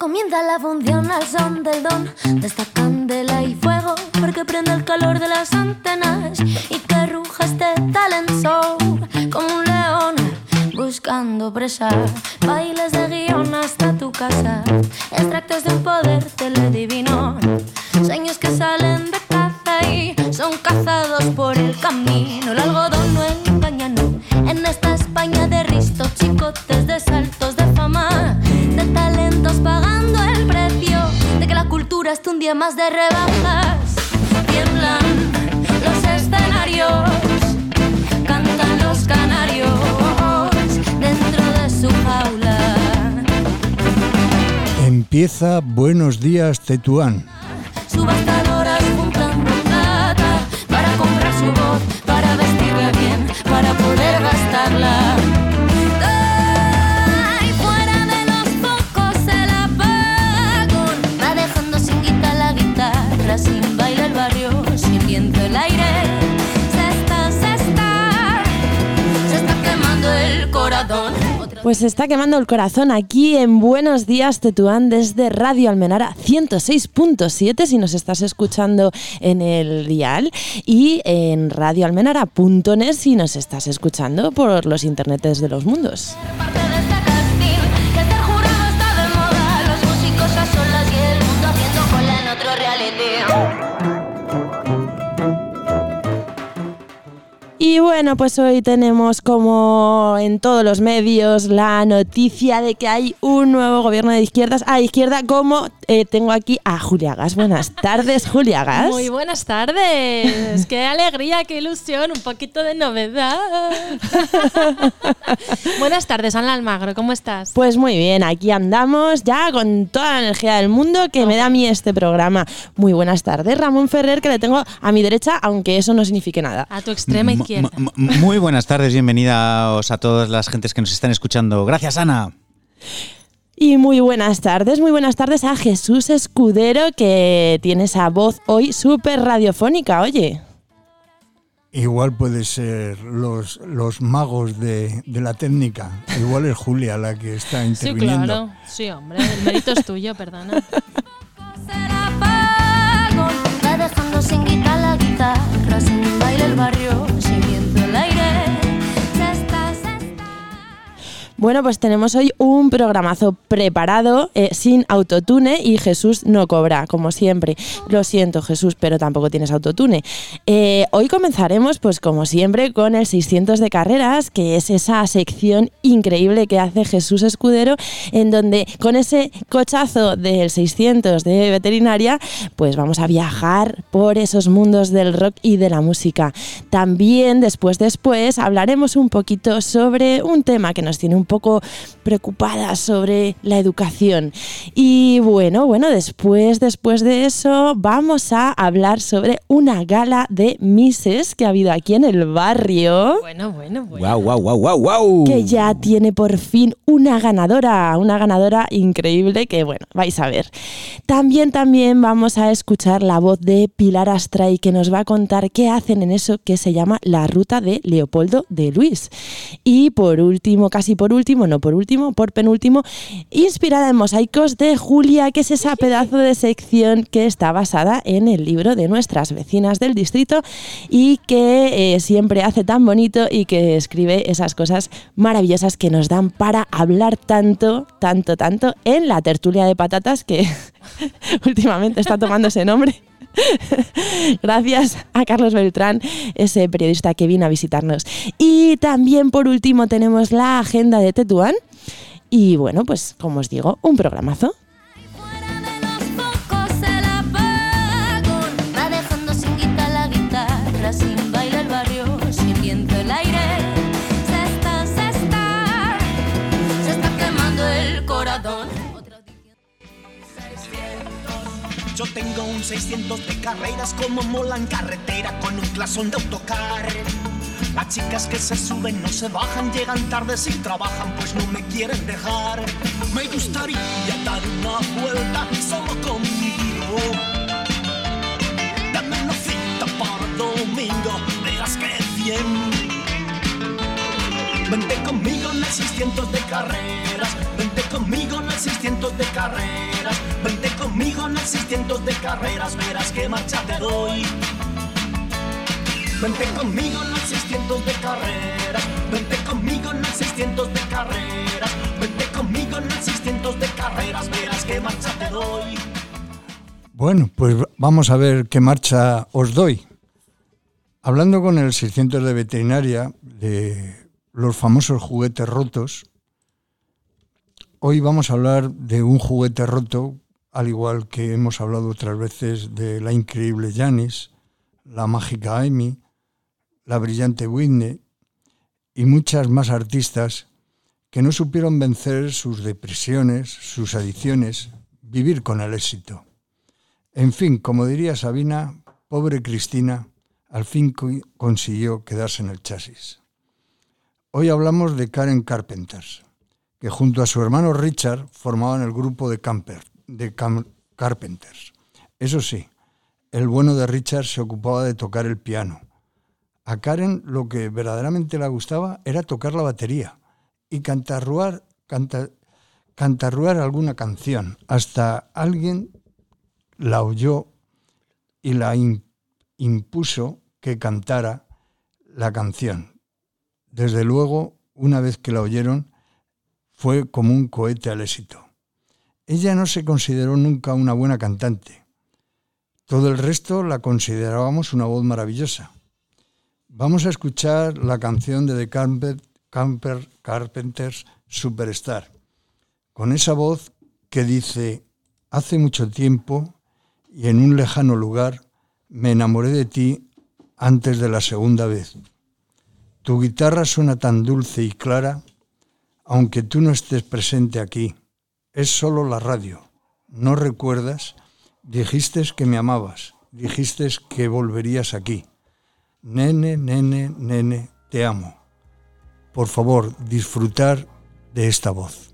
Comienza la función al son del don de esta candela y fuego, porque prende el calor de las antenas y que ruja este talent show como un león buscando presa. Bailes de guión hasta tu casa, extractos de un poder teledivino, sueños que salen de caza y son cazados por el camino. El algodón no engaña, no, en esta España de ristos, chicotes, de saltos de fama, de talentos pagando el precio de que la cultura esté un día más de rebajas. Tiemblan los escenarios, cantan los canarios dentro de su jaula. Empieza Buenos Días Tetuán. Subastadoras juntando plata para comprar su voz, para vestirla bien, para poder gastarla. Ay, fuera de los focos el apagón va dejando sin guita la guitarra, sin baile el barrio, sin viento el aire. Se está quemando el corazón. Pues se está quemando el corazón aquí en Buenos Días Tetuán desde Radio Almenara 106.7 si nos estás escuchando en el dial, y en radioalmenara.net si nos estás escuchando por los internetes de los mundos. Y bueno, pues hoy tenemos, como en todos los medios, la noticia de que hay un nuevo gobierno de izquierdas a izquierda, como tengo aquí a Julia Gas. Buenas tardes, Julia Gas. Muy buenas tardes. Qué alegría, qué ilusión, un poquito de novedad. Buenas tardes, Ana Almagro, ¿cómo estás? Pues muy bien, aquí andamos ya con toda la energía del mundo que me da a mí este programa. Muy buenas tardes, Ramón Ferrer, que le tengo a mi derecha, aunque eso no signifique nada. A tu extrema izquierda. Muy buenas tardes, bienvenidos a todas las gentes que nos están escuchando. Gracias, Ana. Y muy buenas tardes a Jesús Escudero, que tiene esa voz hoy súper radiofónica, oye. Igual puede ser los magos de la técnica. Igual es Julia la que está interviniendo. Sí, claro. Sí, hombre, el mérito es tuyo, perdona. Va dejando sin guitarra la guitarra, sin baile el barrio, sin viento el aire. Bueno, pues tenemos hoy un programazo preparado, sin autotune, y Jesús no cobra, como siempre. Lo siento, Jesús, pero tampoco tienes autotune. Hoy comenzaremos, pues como siempre, con el 600 de carreras, que es esa sección increíble que hace Jesús Escudero, en donde con ese cochazo del 600 de veterinaria, pues vamos a viajar por esos mundos del rock y de la música. También, después, hablaremos un poquito sobre un tema que nos tiene un poco preocupadas, sobre la educación. Y bueno, después de eso vamos a hablar sobre una gala de Misses que ha habido aquí en el barrio. Bueno. Wow. Que ya tiene por fin una ganadora increíble que, bueno, vais a ver. También vamos a escuchar la voz de Pilar Astray, que nos va a contar qué hacen en eso que se llama la ruta de Leopoldo de Luis. Y por penúltimo, inspirada en Mosaicos de Julia, que es esa pedazo de sección que está basada en el libro de nuestras vecinas del distrito y que siempre hace tan bonito y que escribe esas cosas maravillosas que nos dan para hablar tanto en la tertulia de patatas, que últimamente está tomando ese nombre. Gracias a Carlos Beltrán, ese periodista que vino a visitarnos. Y también, por último, tenemos la agenda de Tetuán. Y bueno, pues como os digo, un programazo. Va dejando sin guitarra la guitarra, sin baile el barrio, sin viento el aire. Se está quemando el corazón. Yo tengo un 600 de carreras, como mola en carretera con un clasón de autocar. Las chicas que se suben no se bajan, llegan tarde si trabajan, pues no me quieren dejar. Me gustaría dar una vuelta solo conmigo. Dame una cita para domingo, verás que bien. Vente conmigo en el 600 de carreras, vente conmigo en el 600 de carreras. Vente conmigo en el 600 de carreras, verás qué marcha te doy. Vente conmigo en el 600 de carreras, vente conmigo en el 600 de carreras, vente conmigo en el 600 de carreras, verás qué marcha te doy. Bueno, pues vamos a ver qué marcha os doy. Hablando con el 600 de veterinaria de los famosos juguetes rotos, hoy vamos a hablar de un juguete roto, al igual que hemos hablado otras veces de la increíble Janis, la mágica Amy, la brillante Whitney y muchas más artistas que no supieron vencer sus depresiones, sus adicciones, vivir con el éxito. En fin, como diría Sabina, pobre Cristina, al fin consiguió quedarse en el chasis. Hoy hablamos de Karen Carpenter, que junto a su hermano Richard formaban el grupo de Carpenters. Eso sí, el bueno de Richard se ocupaba de tocar el piano. A Karen lo que verdaderamente le gustaba era tocar la batería y cantarruar alguna canción. Hasta alguien la oyó y la impuso que cantara la canción. Desde luego, una vez que la oyeron, fue como un cohete al éxito. Ella no se consideró nunca una buena cantante. Todo el resto la considerábamos una voz maravillosa. Vamos a escuchar la canción de The Carpenters, Superstar, con esa voz que dice: hace mucho tiempo y en un lejano lugar me enamoré de ti antes de la segunda vez. Tu guitarra suena tan dulce y clara, aunque tú no estés presente aquí. Es solo la radio. ¿No recuerdas? Dijiste que me amabas, dijiste que volverías aquí. Nene, nene, nene, te amo. Por favor, disfrutar de esta voz.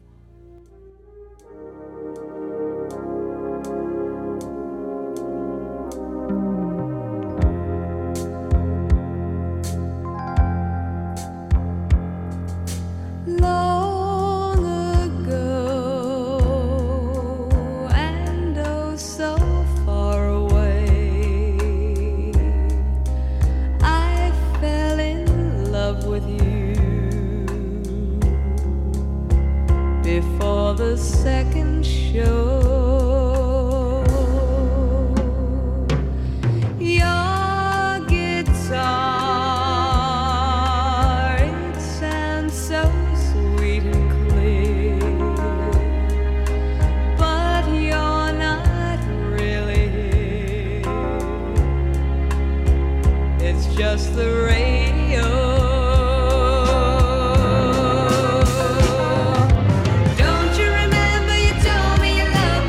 Don't you remember you told me you loved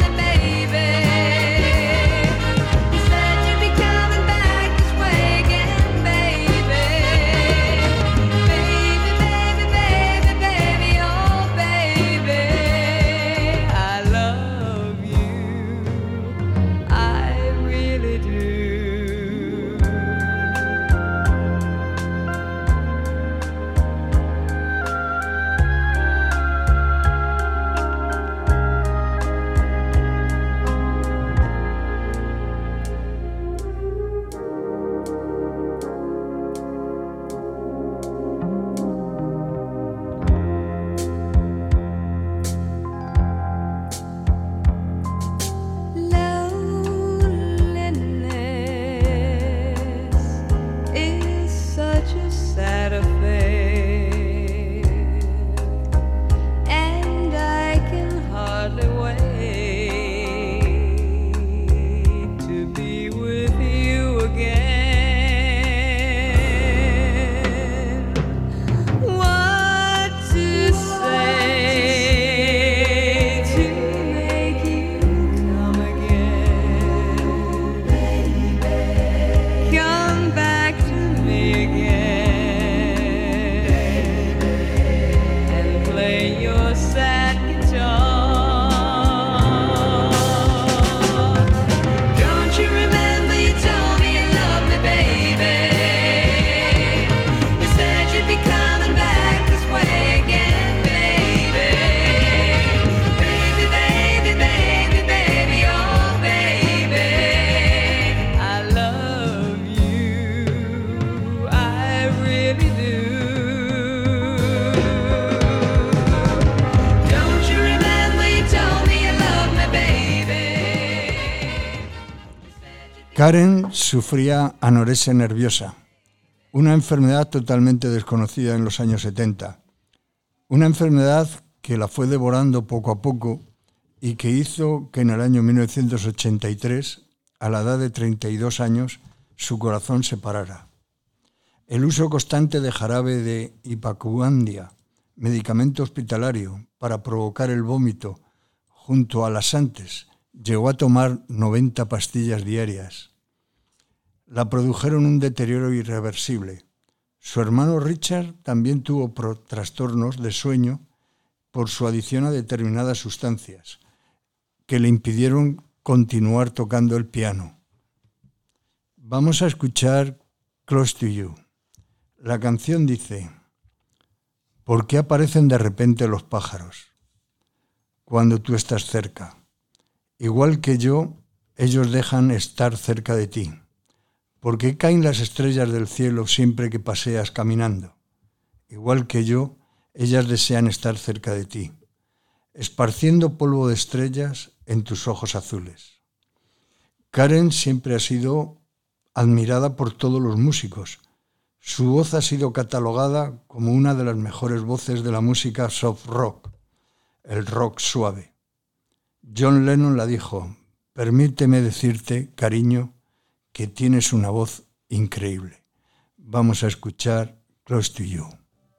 Karen sufría anorexia nerviosa, una enfermedad totalmente desconocida en los años 70. Una enfermedad que la fue devorando poco a poco y que hizo que en el año 1983, a la edad de 32 años, su corazón se parara. El uso constante de jarabe de hipacuandia, medicamento hospitalario para provocar el vómito, junto a laxantes, llegó a tomar 90 pastillas diarias. La produjeron un deterioro irreversible. Su hermano Richard también tuvo trastornos de sueño por su adicción a determinadas sustancias, que le impidieron continuar tocando el piano. Vamos a escuchar Close to You. La canción dice: ¿por qué aparecen de repente los pájaros cuando tú estás cerca? Igual que yo, ellos dejan estar cerca de ti. ¿Por qué caen las estrellas del cielo siempre que paseas caminando? Igual que yo, ellas desean estar cerca de ti, esparciendo polvo de estrellas en tus ojos azules. Karen siempre ha sido admirada por todos los músicos. Su voz ha sido catalogada como una de las mejores voces de la música soft rock, el rock suave. John Lennon la dijo: permíteme decirte, cariño, que tienes una voz increíble. Vamos a escuchar Close to You.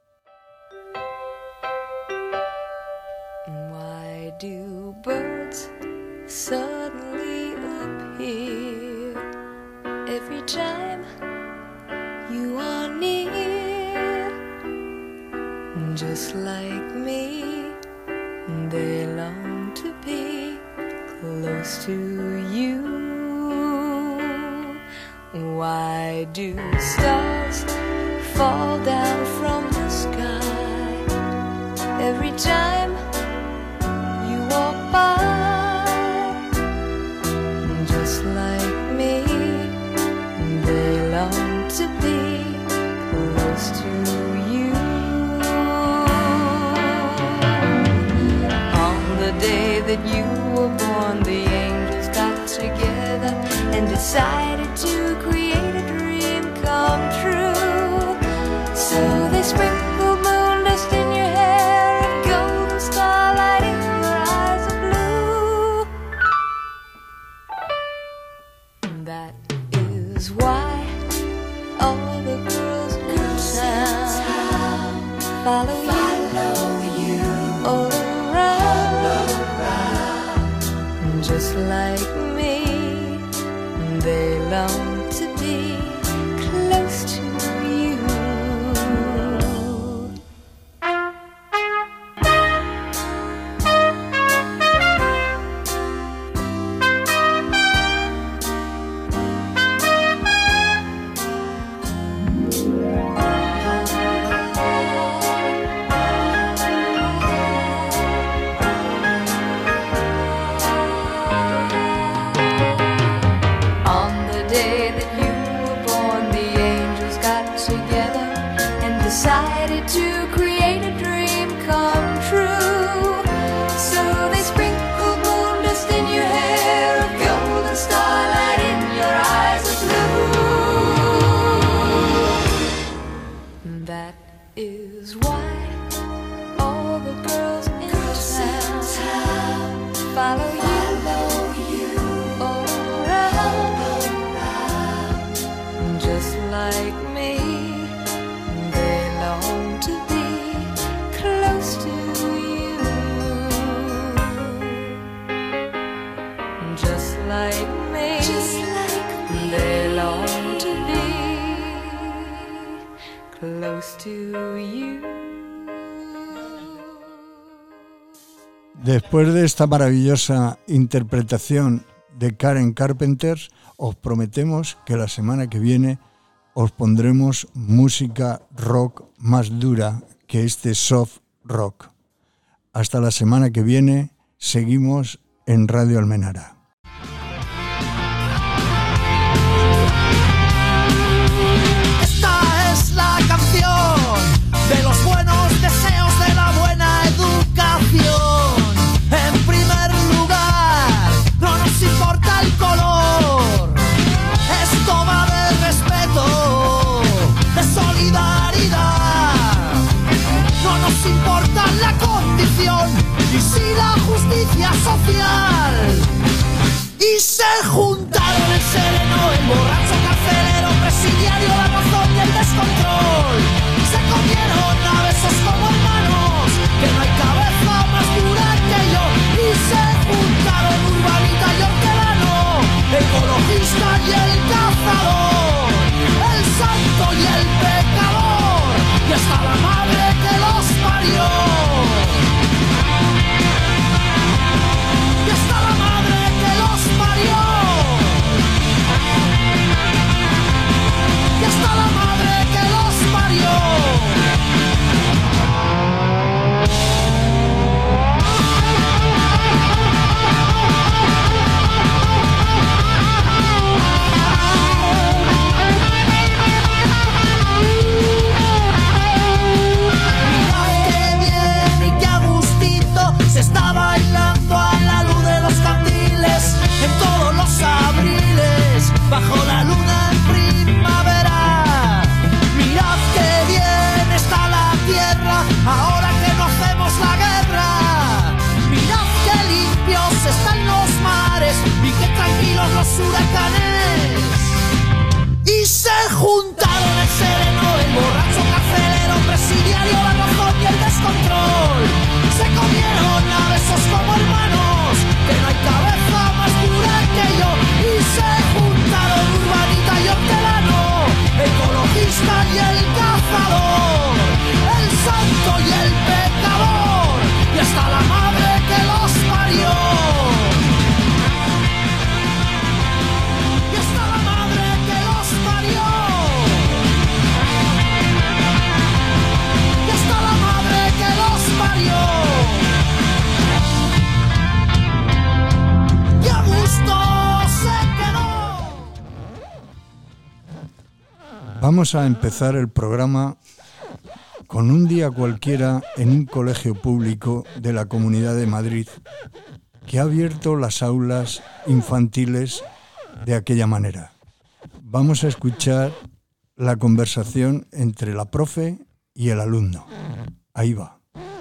Why do birds suddenly appear every time you are near? Just like me, they long to be close to you. Why do stars fall down from the sky every time you walk by? Just like me, they long to be close to you. On the day that you were born, the angels got together and decided to create a dream come true. So they sprinkled moon dust in your hair and golden starlight in your eyes of blue. That is why all the girls in town follow you all around. Just like me, they long to be close to you. Decided to create a dream come true. So they sprinkled moon dust in your hair, a golden starlight in your eyes of blue. That is why all the girls in town follow you all around. Just like me, to be close to you. Just like me, they long to be close to you. Después de esta maravillosa interpretación de Karen Carpenter, os prometemos que la semana que viene os pondremos música rock más dura que este soft rock. Hasta la semana que viene, seguimos en Radio Almenara. Esta es la canción de los buenos deseos de la buena educación. En primer lugar, no nos importa el color. policía social. Y se juntaron el sereno, el borracho carcelero, presidiario, la razón y el descontrol. Se comieron a besos como hermanos, que no hay cabeza más dura que yo. Y se juntaron Urbanita y Hortelano, ecologista y el cazador, el santo y el pecador, y hasta la madre que los parió. Y hasta la madre que los parió. Y hasta la madre que los parió. Se está bailando a la luz de los candiles en todos los abriles, bajo la luna en primavera. Mirad qué bien está la tierra ahora que no hacemos la guerra. Mirad qué limpios están los mares y qué tranquilos los huracanes. Y se juntaron el sereno, el borracho carcelero, presidiario, la razón y el descontrol. Se comieron a besos como hermanos, que no hay cabeza más dura que yo. Y se juntaron Urbanita y Hortelano, ecologista y el cazador, el santo y el pecador, y hasta la madre que los parió. Y hasta la madre que los parió. Y hasta la madre que los parió. Y a gusto se quedó. Vamos a empezar el programa con un día cualquiera en un colegio público de la Comunidad de Madrid que ha abierto las aulas infantiles de aquella manera. Vamos a escuchar la conversación entre la profe y el alumno. Ahí va.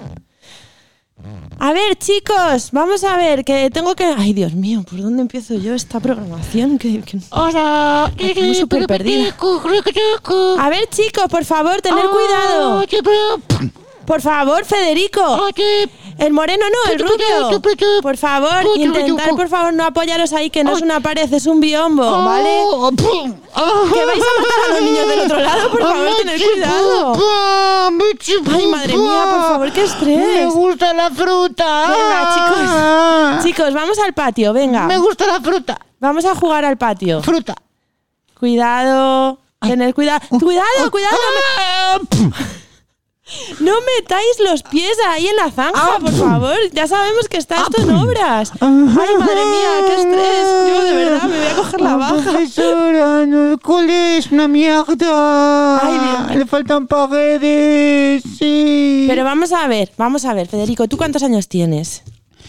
A ver, chicos, vamos a ver, que tengo que... Ay, Dios mío, ¿por dónde empiezo yo esta programación? Hola. Estoy súper perdida. A ver, chicos, por favor, tener cuidado. Por favor, Federico. El moreno no, el rubio. Por favor, intentar, por favor, no apoyaros ahí, que no es una pared, es un biombo, ¿vale? Que vais a matar a los niños del otro lado, por favor, tened cuidado. Ay, madre mía, por favor, qué estrés. Me gusta la fruta. Venga, chicos, vamos al patio, venga. Me gusta la fruta. Vamos a jugar al patio. Fruta. Cuidado, tened cuidado. Cuidado. No metáis los pies ahí en la zanja, por favor. Ya sabemos que está esto en obras. Ay, madre mía, qué estrés. Yo de verdad me voy a coger la baja. Profesora, no, el cole es una mierda. Ay, Dios. Le faltan paredes, sí. Pero vamos a ver, Federico, ¿tú cuántos años tienes?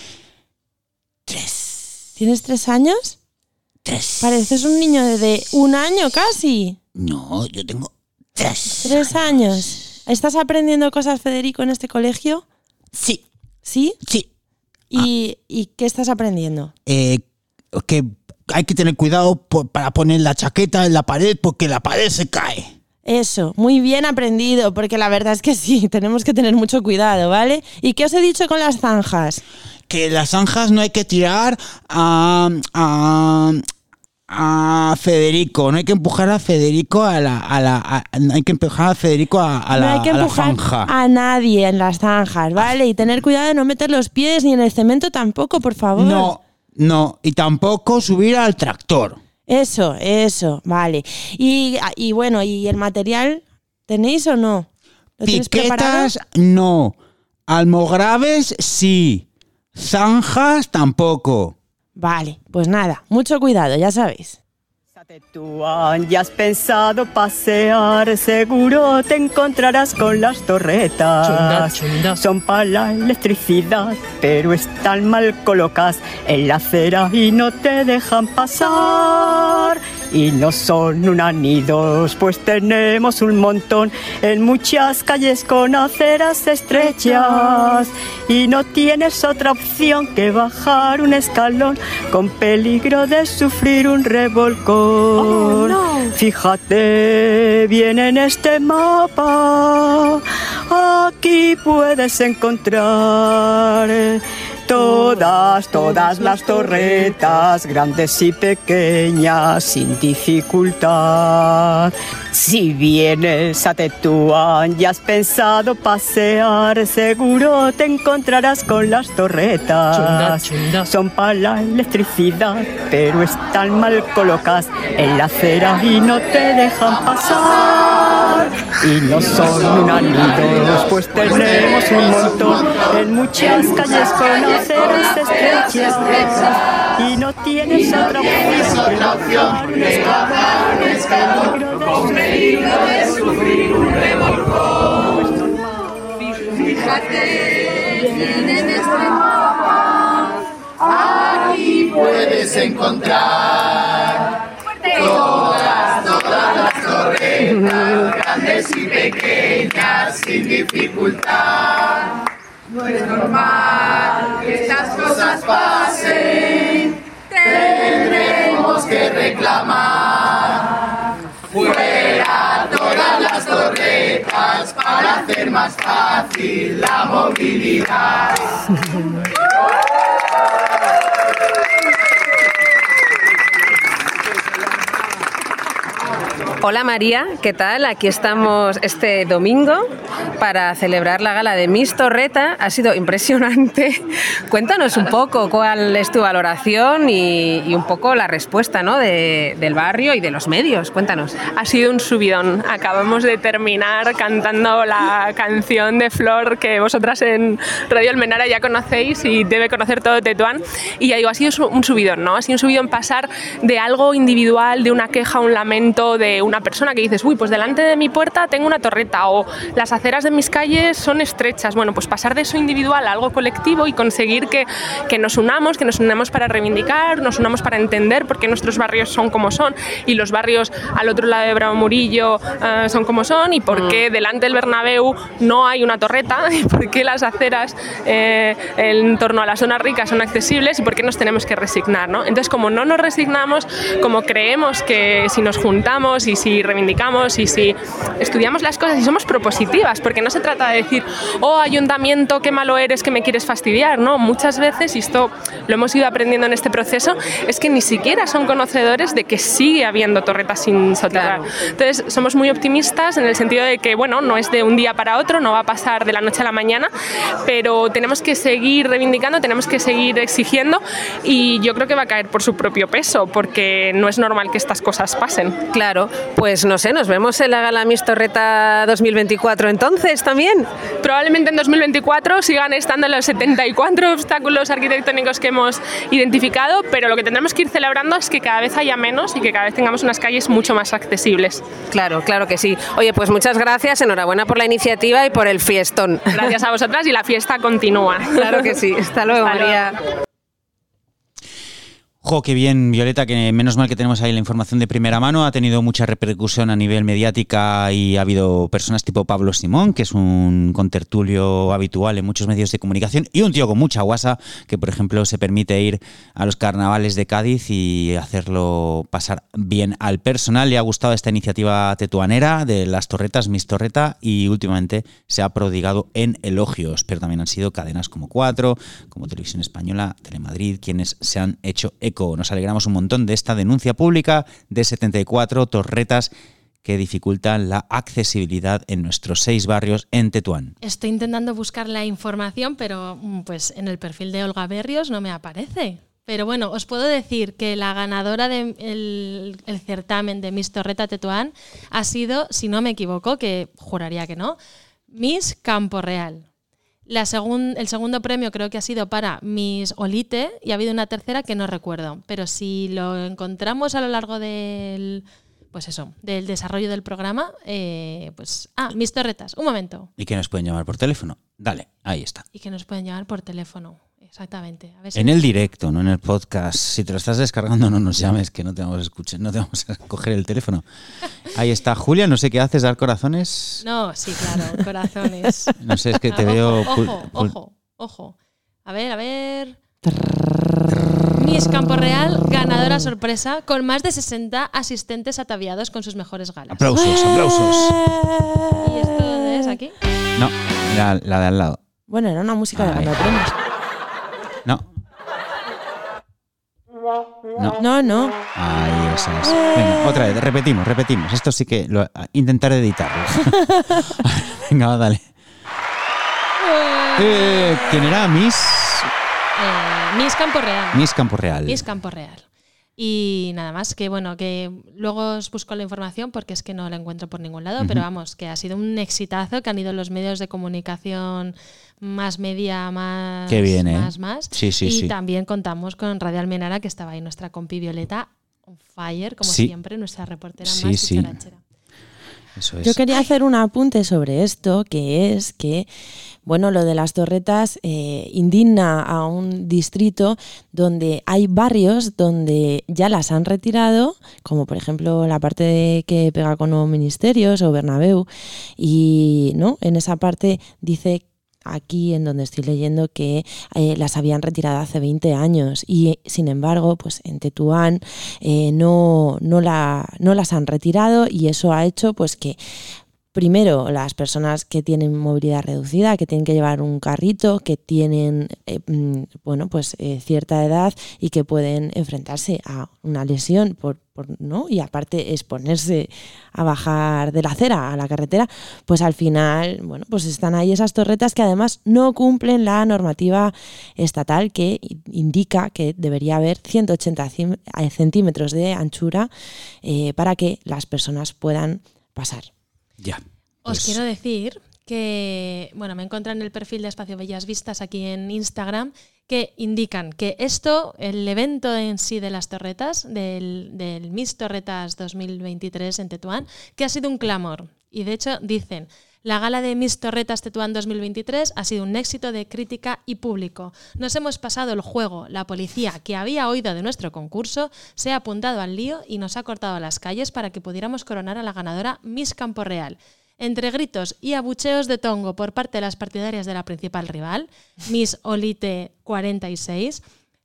3. ¿Tienes 3 años? 3. Pareces un niño de 1 año casi. No, yo tengo 3. 3 años. ¿Estás aprendiendo cosas, Federico, en este colegio? Sí. ¿Sí? Sí. ¿Y qué estás aprendiendo? Que hay que tener cuidado para poner la chaqueta en la pared porque la pared se cae. Eso, muy bien aprendido, porque la verdad es que sí, tenemos que tener mucho cuidado, ¿vale? ¿Y qué os he dicho con las zanjas? Que las zanjas no hay que tirar a Federico, no hay que empujar a Federico no hay que empujar a Federico a No hay que empujar a nadie en las zanjas, ¿vale? Y tener cuidado de no meter los pies ni en el cemento tampoco, por favor. No, y tampoco subir al tractor. Eso, vale. Y bueno, ¿y el material tenéis o no? ¿Lo tenéis preparado? Piquetas no, almograves sí, zanjas tampoco. Vale, pues nada, mucho cuidado, ya sabéis. Tú ya has pensado pasear, seguro te encontrarás con las torretas. Chunda. Son para la electricidad, pero están mal colocadas en la acera y no te dejan pasar. y no son unanidos, pues tenemos un montón en muchas calles con aceras estrechas y no tienes otra opción que bajar un escalón con peligro de sufrir un revolcón. Fíjate bien en este mapa, aquí puedes encontrar todas las torretas, grandes y pequeñas, sin dificultad. Si vienes a Tetuán y has pensado pasear, seguro te encontrarás con las torretas. Chunda. Son para la electricidad, pero están mal colocadas en la acera y no te dejan pasar. Y no son unanidos, pues tenemos un montón en muchas calles con aceras estrechas y no tienes otra opción que bajar un escalón con peligro de sufrir un revolcón. Fíjate bien en este mapa, aquí puedes encontrar todas las torretas, grandes y pequeñas, sin dificultad. No es normal que estas cosas pasen, tendremos que reclamar. Fuera todas las torretas para hacer más fácil la movilidad. Hola María, ¿qué tal? Aquí estamos este domingo para celebrar la gala de Miss Torreta. Ha sido impresionante. Cuéntanos un poco cuál es tu valoración y un poco la respuesta, ¿no? del barrio y de los medios. Cuéntanos. Ha sido un subidón. Acabamos de terminar cantando la canción de Flor que vosotras en Radio Almenara ya conocéis y debe conocer todo Tetuán. Y ya digo, ha sido un subidón, ¿no? Ha sido un subidón pasar de algo individual, de una queja, un lamento, de una persona que dices, uy, pues delante de mi puerta tengo una torreta o las aceras de mis calles son estrechas. Bueno, pues pasar de eso individual a algo colectivo y conseguir que nos unamos para reivindicar, nos unamos para entender por qué nuestros barrios son como son y los barrios al otro lado de Bravo Murillo son como son y por qué delante del Bernabéu no hay una torreta y por qué las aceras en torno a la zona rica son accesibles y por qué nos tenemos que resignar, ¿no? Entonces, como no nos resignamos, como creemos que si nos juntamos y si reivindicamos y si estudiamos las cosas y somos propositivas, porque no se trata de decir, oh, ayuntamiento, qué malo eres, que me quieres fastidiar, ¿no? Muchas veces, y esto lo hemos ido aprendiendo en este proceso, es que ni siquiera son conocedores de que sigue habiendo torretas sin soterrar. Claro. Entonces, somos muy optimistas en el sentido de que, bueno, no es de un día para otro, no va a pasar de la noche a la mañana, pero tenemos que seguir reivindicando, tenemos que seguir exigiendo y yo creo que va a caer por su propio peso, porque no es normal que estas cosas pasen. Claro, pues no sé, nos vemos en la Gala Miss Torreta 2024 entonces también. Probablemente en 2024 sigan estando los 74 obstáculos arquitectónicos que hemos identificado, pero lo que tendremos que ir celebrando es que cada vez haya menos y que cada vez tengamos unas calles mucho más accesibles. Claro, claro que sí. Oye, pues muchas gracias, enhorabuena por la iniciativa y por el fiestón. Gracias a vosotras y la fiesta continúa. Claro que sí. Hasta luego, María. Jo, qué bien, Violeta, que menos mal que tenemos ahí la información de primera mano. Ha tenido mucha repercusión a nivel mediática y ha habido personas tipo Pablo Simón, que es un contertulio habitual en muchos medios de comunicación, y un tío con mucha guasa, que por ejemplo se permite ir a los carnavales de Cádiz y hacerlo pasar bien al personal. Le ha gustado esta iniciativa tetuanera de las torretas, Miss Torreta, y últimamente se ha prodigado en elogios, pero también han sido cadenas como 4, como Televisión Española, Telemadrid, quienes se han hecho eco. Nos alegramos un montón de esta denuncia pública de 74 torretas que dificultan la accesibilidad en nuestros 6 barrios en Tetuán. Estoy intentando buscar la información, pero pues en el perfil de Olga Berrios no me aparece. Pero bueno, os puedo decir que la ganadora del certamen de Miss Torreta Tetuán ha sido, si no me equivoco, que juraría que no, Miss Campo Real. El segundo premio creo que ha sido para Miss Olite y ha habido una tercera que no recuerdo. Pero si lo encontramos a lo largo del desarrollo del programa, Miss Torretas, un momento. Y que nos pueden llamar por teléfono. Dale, ahí está. Y que nos pueden llamar por teléfono, exactamente. A ver si En el directo, no en el podcast. Si te lo estás descargando, no nos llames, que no te vamos a escuchar, no te vamos a coger el teléfono. Ahí está Julia, no sé qué haces, dar corazones. No, sí, claro, corazones. No sé, es que te veo... Ojo. A ver. Miss Campo Real, ganadora sorpresa, con más de 60 asistentes ataviados con sus mejores galas. Aplausos. ¿Y esto dónde es? ¿Aquí? No, era la de al lado. Bueno, era una música de ganar premios. No. Ahí, eso es. Venga, otra vez, repetimos. Esto sí que intentaré editarlo. Venga, va, dale. ¿Quién era? Miss Campo Real. Miss Campo Real. Y nada más, que bueno, que luego os busco la información porque es que no la encuentro por ningún lado, pero vamos, que ha sido un exitazo, que han ido los medios de comunicación más media, más... Qué bien, más. Sí. También contamos con Radio Almenara, que estaba ahí nuestra compi Violeta, on fire, como siempre, nuestra reportera más dicharachera. Eso es. Yo quería hacer un apunte sobre esto, que es que, bueno, lo de las torretas indigna a un distrito donde hay barrios donde ya las han retirado, como por ejemplo la parte que pega con Nuevos Ministerios o Bernabéu, y ¿no? En esa parte dice aquí en donde estoy leyendo que las habían retirado hace 20 años y sin embargo pues en Tetuán no las han retirado, y eso ha hecho pues que primero las personas que tienen movilidad reducida, que tienen que llevar un carrito, que tienen cierta edad y que pueden enfrentarse a una lesión ¿no? Y aparte exponerse a bajar de la acera a la carretera, pues al final, bueno, pues están ahí esas torretas que además no cumplen la normativa estatal que indica que debería haber 180 centímetros de anchura para que las personas puedan pasar. Ya. Os quiero decir que, bueno, me encontré en el perfil de Espacio Bellas Vistas aquí en Instagram, que indican que el evento en sí de las torretas, del Miss Torretas 2023 en Tetuán, que ha sido un clamor. Y de hecho dicen: la gala de Miss Torretas Tetuán 2023 ha sido un éxito de crítica y público. Nos hemos pasado el juego. La policía, que había oído de nuestro concurso, se ha apuntado al lío y nos ha cortado las calles para que pudiéramos coronar a la ganadora Miss Campo Real. Entre gritos y abucheos de tongo por parte de las partidarias de la principal rival, Miss Olite 46,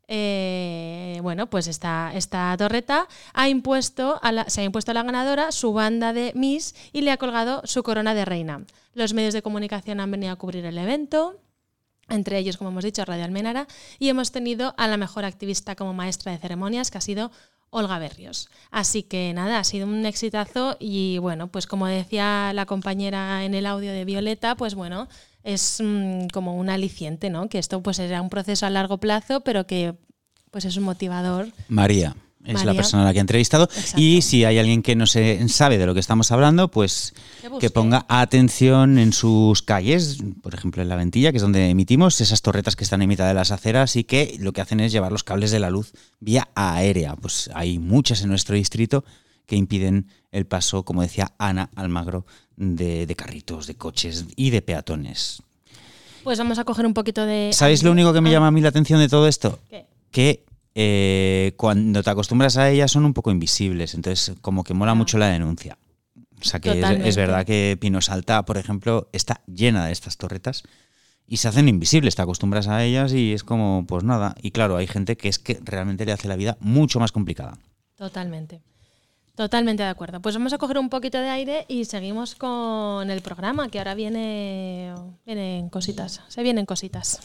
pues esta torreta se ha impuesto a la ganadora su banda de Miss y le ha colgado su corona de reina. Los medios de comunicación han venido a cubrir el evento, entre ellos, como hemos dicho, Radio Almenara, y hemos tenido a la mejor activista como maestra de ceremonias, que ha sido Olga Berrios. Así que nada, ha sido un exitazo y bueno, pues como decía la compañera en el audio de Violeta, pues bueno, es como un aliciente, ¿no? Que esto pues era un proceso a largo plazo, pero que pues es un motivador. María es la persona a la que he entrevistado. Exacto. Y si hay alguien que no sabe de lo que estamos hablando, pues que ponga atención en sus calles, por ejemplo en La Ventilla, que es donde emitimos, esas torretas que están en mitad de las aceras y que lo que hacen es llevar los cables de la luz vía aérea. Pues hay muchas en nuestro distrito que impiden el paso, como decía Ana Almagro, de carritos, de coches y de peatones. Pues vamos a coger un poquito de... ¿Sabéis lo único que me llama a mí la atención de todo esto? ¿Qué? Que cuando te acostumbras a ellas son un poco invisibles, entonces como que mola mucho la denuncia. O sea que es verdad que Pino Salta, por ejemplo, está llena de estas torretas y se hacen invisibles, te acostumbras a ellas y es como, pues nada. Y claro, hay gente que es que realmente le hace la vida mucho más complicada. Totalmente de acuerdo. Pues vamos a coger un poquito de aire y seguimos con el programa, que ahora vienen cositas. Se vienen cositas.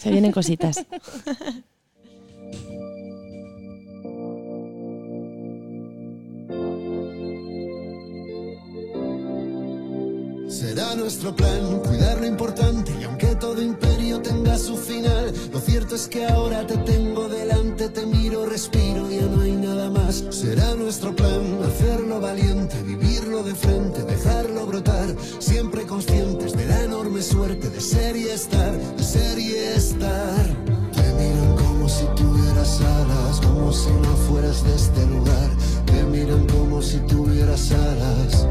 Será nuestro plan cuidar lo importante, y aunque todo imperio tenga su final, lo cierto es que ahora te tengo delante, te miro, respiro, ya no hay nada más. Será nuestro plan hacerlo valiente, vivirlo de frente, dejarlo brotar, siempre conscientes de la enorme suerte de ser y estar, Te miran como si tuvieras alas, como si no fueras de este lugar. Te miran como si tuvieras alas.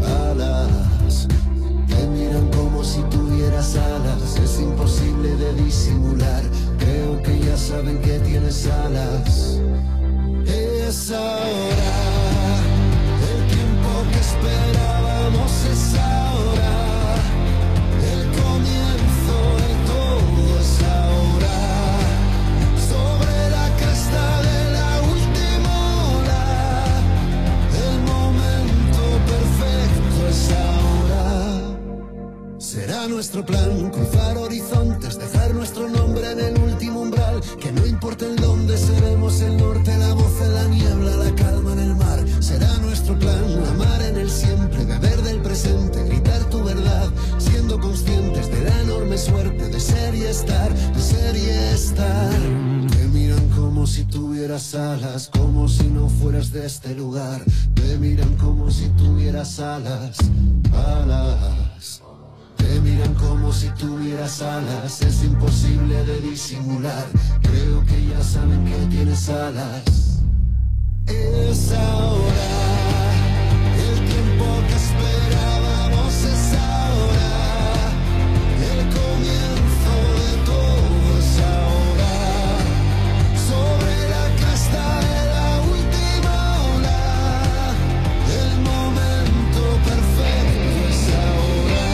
Te miran como si tuvieras alas, es imposible de disimular. Creo que ya saben que tienes alas. Es ahora, el tiempo que esperábamos es ahora, el comienzo de todo es ahora, sobre la cresta de la última ola, el momento perfecto es ahora. Será nuestro plan cruzar horizontes, dejar nuestro nombre en el último umbral, que no importa el dónde seremos el norte, la voz de la niebla, la calma en el mar. Será nuestro plan amar en el siempre, beber del presente, gritar tu verdad, siendo conscientes de la enorme suerte de ser y estar, de ser y estar. Te miran como si tuvieras alas, como si no fueras de este lugar. Te miran como si tuvieras alas, alas. Te miran como si tuvieras alas, es imposible de disimular. Creo que ya saben que tienes alas. Es ahora, el tiempo que esperábamos es ahora, el comienzo de todo es ahora, sobre la cresta de la última ola, el momento perfecto es ahora.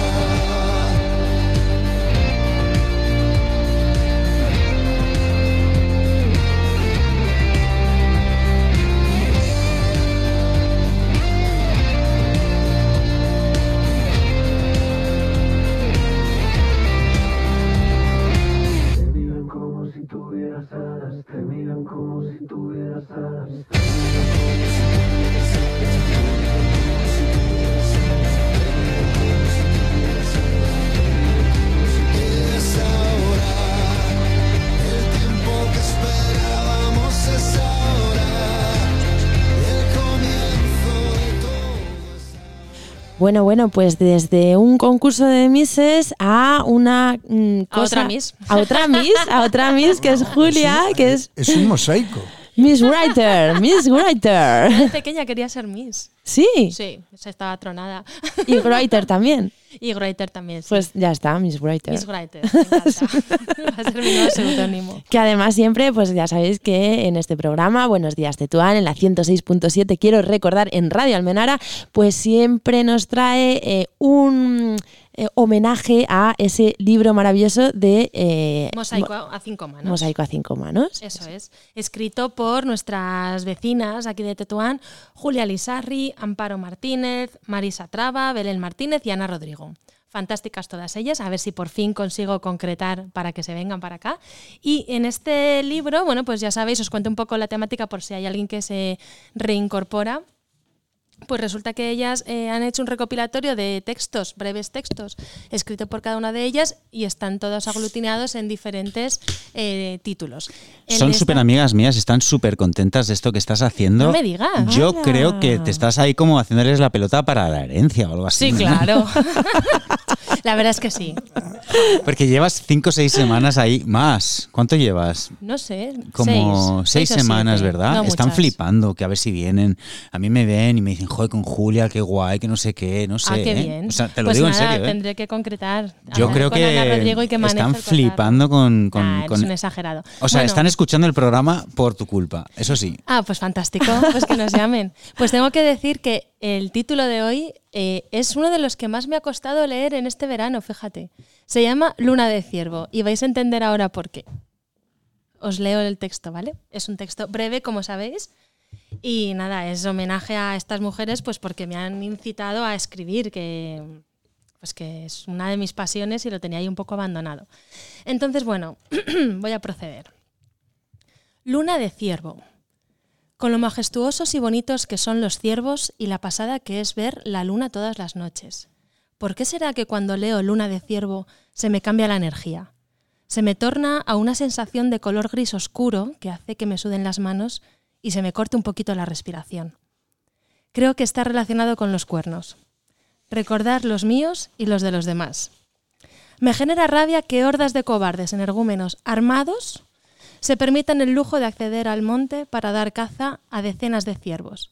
Te miran como si tuvieras alas. Es ahora, el tiempo que esperábamos es ahora, el comienzo de todo. Bueno, pues desde un concurso de Misses a una cosa, A otra Miss. a otra Miss que es Julia, que es Es un mosaico. Miss Writer. Desde pequeña quería ser Miss. Sí. Sí, estaba tronada. Y Writer también. Y Writer también, sí. Pues ya está, Miss Writer. Miss Writer, me encanta. Va a ser mi nuevo seudónimo. Que además siempre, pues ya sabéis que en este programa, Buenos Días Tetuán, en la 106.7, quiero recordar, en Radio Almenara, pues siempre nos trae un homenaje a ese libro maravilloso de... Mosaico a 5 manos. Mosaico a 5 manos. Eso es. Escrito por nuestras vecinas aquí de Tetuán, Julia Lizarri, Amparo Martínez, Marisa Traba, Belén Martínez y Ana Rodrigo. Fantásticas todas ellas, a ver si por fin consigo concretar para que se vengan para acá. Y en este libro, bueno, pues ya sabéis, os cuento un poco la temática por si hay alguien que se reincorpora. Pues resulta que ellas han hecho un recopilatorio de textos, breves textos, escritos por cada una de ellas y están todos aglutinados en diferentes títulos. Son súper amigas mías, están súper contentas de esto que estás haciendo. No me digas. Yo ¡Hala! creo que te estás ahí como haciéndoles la pelota para la herencia o algo así. Sí, ¿no? claro. La verdad es que sí. Porque llevas 5 o 6 semanas ahí más. ¿Cuánto llevas? No sé. Como 6 6 o semanas, 7. ¿verdad? No Están muchas. flipando, que a ver si vienen. A mí me ven y me dicen, joder, con Julia, qué guay, que no sé qué, no sé. Qué ¿eh? bien. O sea, te lo pues digo nada, en serio. ¿eh? Tendré que concretar. Yo Hablar creo con Ana que Rodrigo y que maneje están el cotarro. flipando con... Eres un exagerado. O sea, Bueno. están escuchando el programa por tu culpa, eso sí. Ah, pues fantástico, pues que nos llamen. Pues tengo que decir que el título de hoy es uno de los que más me ha costado leer en este verano, fíjate. Se llama Luna de Ciervo y vais a entender ahora por qué. Os leo el texto, ¿vale? Es un texto breve, como sabéis, y nada, es homenaje a estas mujeres pues porque me han incitado a escribir, que es una de mis pasiones y lo tenía ahí un poco abandonado. Entonces, bueno, voy a proceder. Luna de Ciervo. Con lo majestuosos y bonitos que son los ciervos y la pasada que es ver la luna todas las noches. ¿Por qué será que cuando leo Luna de Ciervo se me cambia la energía? Se me torna a una sensación de color gris oscuro que hace que me suden las manos y se me corte un poquito la respiración. Creo que está relacionado con los cuernos. Recordar los míos y los de los demás. Me genera rabia que hordas de cobardes energúmenos armados se permitan el lujo de acceder al monte para dar caza a decenas de ciervos.